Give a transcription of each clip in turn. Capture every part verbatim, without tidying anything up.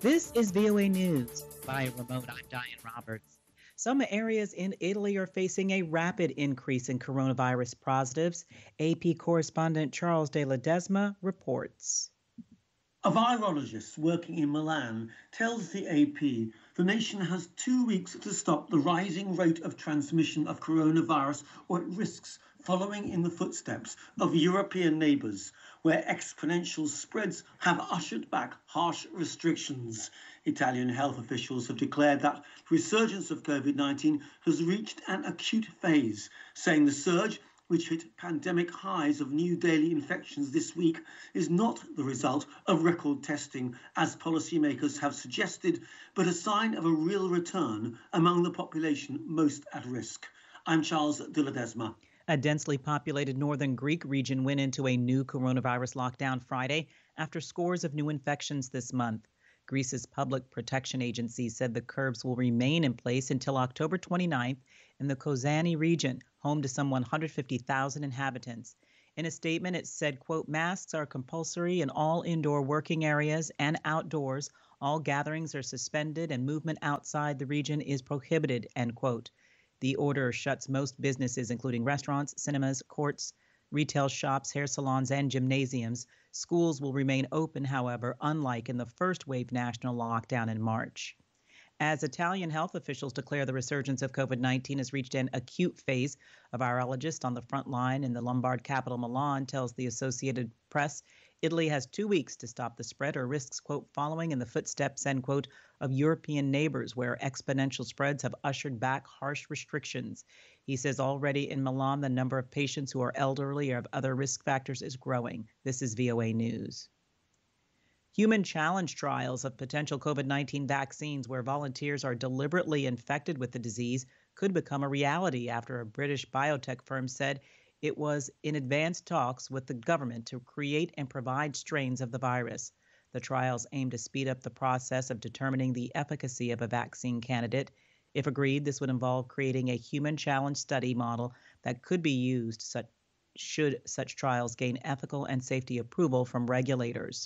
This is V O A News. By remote, I'm Diane Roberts. Some areas in Italy are facing a rapid increase in coronavirus positives. A P correspondent Charles de Ledesma reports. A virologist working in Milan tells the A P the nation has two weeks to stop the rising rate of transmission of coronavirus, or it risks following in the footsteps of European neighbours, where exponential spreads have ushered back harsh restrictions. Italian health officials have declared that the resurgence of COVID nineteen has reached an acute phase, saying the surge, which hit pandemic highs of new daily infections this week, is not the result of record testing, as policymakers have suggested, but a sign of a real return among the population most at risk. I'm Charles de Ledesma. A densely populated northern Greek region went into a new coronavirus lockdown Friday after scores of new infections this month. Greece's Public Protection Agency said the curbs will remain in place until October twenty-ninth in the Kozani region, home to some one hundred fifty thousand inhabitants. In a statement, it said, quote, masks are compulsory in all indoor working areas and outdoors. All gatherings are suspended and movement outside the region is prohibited, end quote. The order shuts most businesses, including restaurants, cinemas, courts, retail shops, hair salons, and gymnasiums. Schools will remain open, however, unlike in the first wave national lockdown in March. As Italian health officials declare the resurgence of COVID nineteen has reached an acute phase, a virologist on the front line in the Lombard capital Milan tells the Associated Press Italy has two weeks to stop the spread or risks, quote, following in the footsteps, end quote, of European neighbors where exponential spreads have ushered back harsh restrictions. He says already in Milan, the number of patients who are elderly or of other risk factors is growing. This is V O A News. Human challenge trials of potential COVID nineteen vaccines where volunteers are deliberately infected with the disease could become a reality after a British biotech firm said it was in advanced talks with the government to create and provide strains of the virus. The trials aim to speed up the process of determining the efficacy of a vaccine candidate. If agreed, this would involve creating a human challenge study model that could be used such, should such trials gain ethical and safety approval from regulators.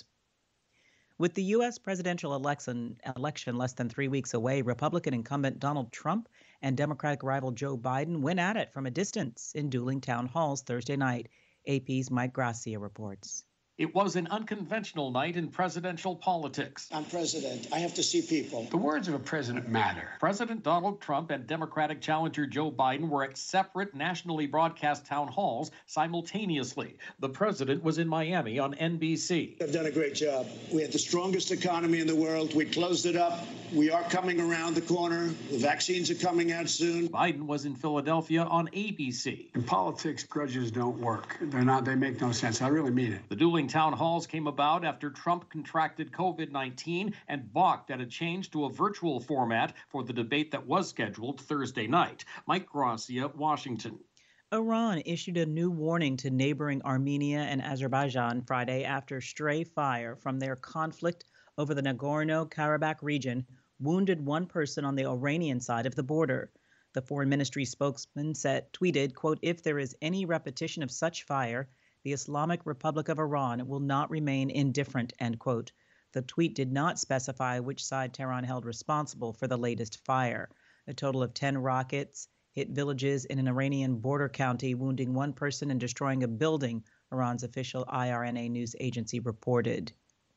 With the U S presidential election, election less than three weeks away, Republican incumbent Donald Trump and Democratic rival Joe Biden went at it from a distance in dueling town halls Thursday night. A P's Mike Gracia reports. It was an unconventional night in presidential politics. I'm president. I have to see people. The words of a president matter. President Donald Trump and Democratic challenger Joe Biden were at separate nationally broadcast town halls simultaneously. The president was in Miami on N B C. I've done a great job. We had the strongest economy in the world. We closed it up. We are coming around the corner. The vaccines are coming out soon. Biden was in Philadelphia on A B C. In politics, grudges don't work. They're not, they make no sense. I really mean it. The dueling town halls came about after Trump contracted COVID nineteen and balked at a change to a virtual format for the debate that was scheduled Thursday night. Mike Gracia, Washington. Iran issued a new warning to neighboring Armenia and Azerbaijan Friday after stray fire from their conflict over the Nagorno-Karabakh region wounded one person on the Iranian side of the border. The foreign ministry spokesman said, tweeted, quote, if there is any repetition of such fire, the Islamic Republic of Iran will not remain indifferent, end quote. The tweet did not specify which side Tehran held responsible for the latest fire. A total of ten rockets hit villages in an Iranian border county, wounding one person and destroying a building, Iran's official I R N A news agency reported.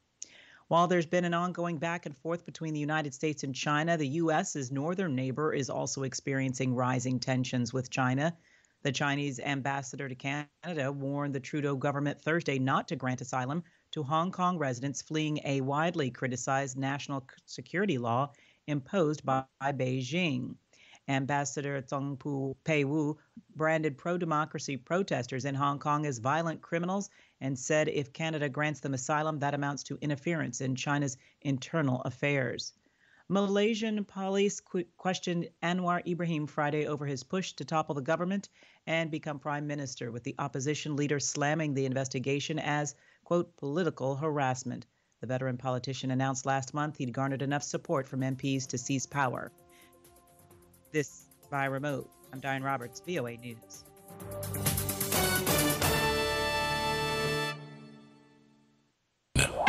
While there's been an ongoing back and forth between the United States and China, the U S's northern neighbor is also experiencing rising tensions with China. The Chinese ambassador to Canada warned the Trudeau government Thursday not to grant asylum to Hong Kong residents fleeing a widely criticized national security law imposed by Beijing. Ambassador Zhongpu Peiwu branded pro-democracy protesters in Hong Kong as violent criminals and said if Canada grants them asylum, that amounts to interference in China's internal affairs. Malaysian police qu- questioned Anwar Ibrahim Friday over his push to topple the government and become prime minister, with the opposition leader slamming the investigation as, quote, political harassment. The veteran politician announced last month he'd garnered enough support from M Ps to seize power. This by remote. I'm Diane Roberts, V O A News.